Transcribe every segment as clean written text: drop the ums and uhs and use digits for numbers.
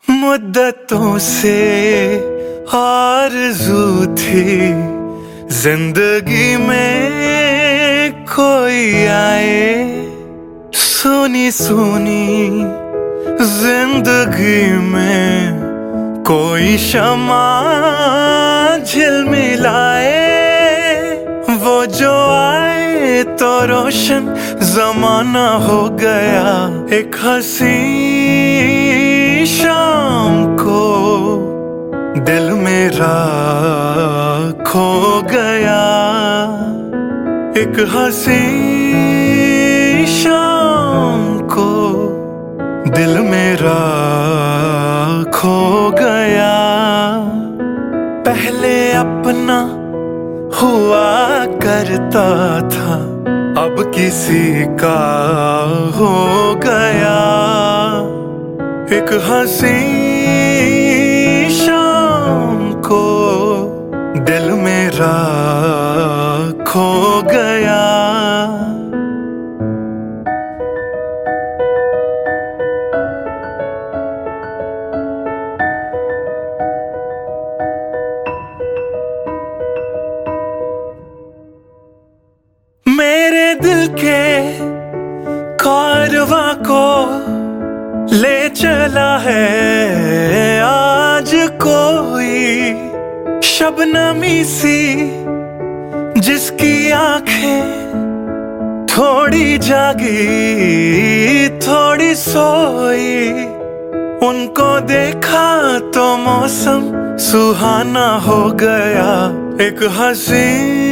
मुद्दतों से आरज़ू थी जिंदगी में कोई आए। सुनी सुनी जिंदगी में कोई शमा झिलमिलाए। वो जो आए तो रोशन जमाना हो गया। एक हंसी शाम को दिल मेरा खो गया। एक हंसी शाम को दिल मेरा खो गया। पहले अपना हुआ करता था, अब किसी का हो गया। एक हंसी शाम को दिल मेरा खो गया। मेरे दिल के कारवां को ले चला है आज कोई शबनमी सी, जिसकी आंखें थोड़ी जागी थोड़ी सोई। उनको देखा तो मौसम सुहाना हो गया। एक हंसी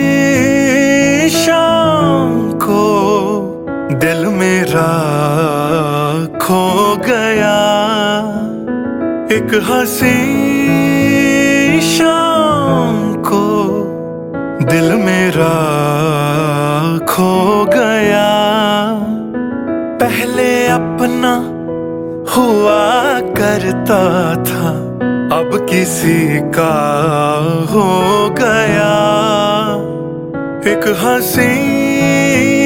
शाम को दिल मेरा खो गया। एक हंसी शाम को दिल मेरा खो गया। पहले अपना हुआ करता था, अब किसी का हो गया। एक हंसी